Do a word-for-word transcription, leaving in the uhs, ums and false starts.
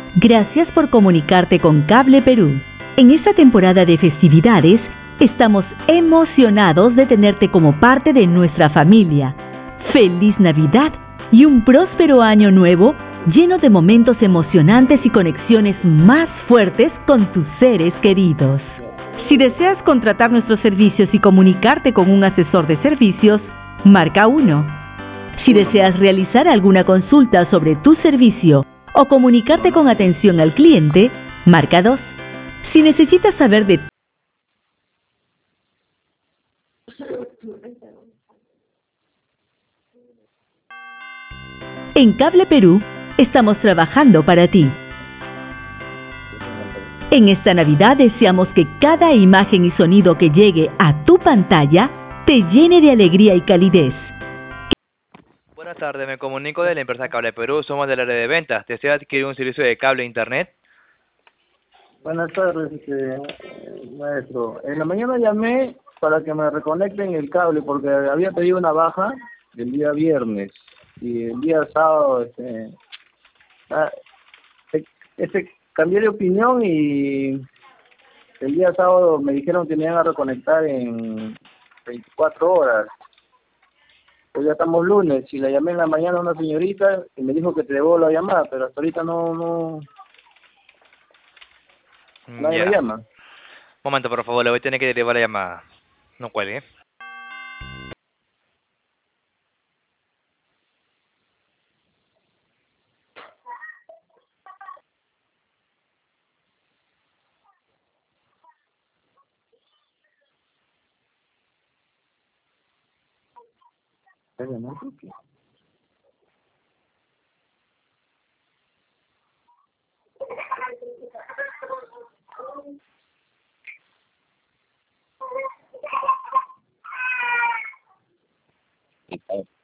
Gracias por comunicarte con Cable Perú. En esta temporada de festividades, estamos emocionados de tenerte como parte de nuestra familia. ¡Feliz Navidad y un próspero año nuevo lleno de momentos emocionantes y conexiones más fuertes con tus seres queridos! Si deseas contratar nuestros servicios y comunicarte con un asesor de servicios, marca uno. Si deseas realizar alguna consulta sobre tu servicio o comunicarte con atención al cliente, marca dos. Si necesitas saber de... En Cable Perú, estamos trabajando para ti. En esta Navidad deseamos que cada imagen y sonido que llegue a tu pantalla te llene de alegría y calidez. Buenas tardes, me comunico de la empresa Cable Perú, somos del área de ventas. ¿Desea adquirir un servicio de cable e internet? Buenas tardes, este, maestro. En la mañana llamé para que me reconecten el cable porque había pedido una baja el día viernes y el día sábado este, ah, este, cambié de opinión y el día sábado me dijeron que me iban a reconectar en veinticuatro horas. Pues ya estamos lunes y la llamé en la mañana a una señorita y me dijo que te devuelvo la llamada, pero hasta ahorita no, no, nadie Ya. me llama. Un momento, por favor, le voy a tener que derivar la llamada. No cuelgue. ¿No?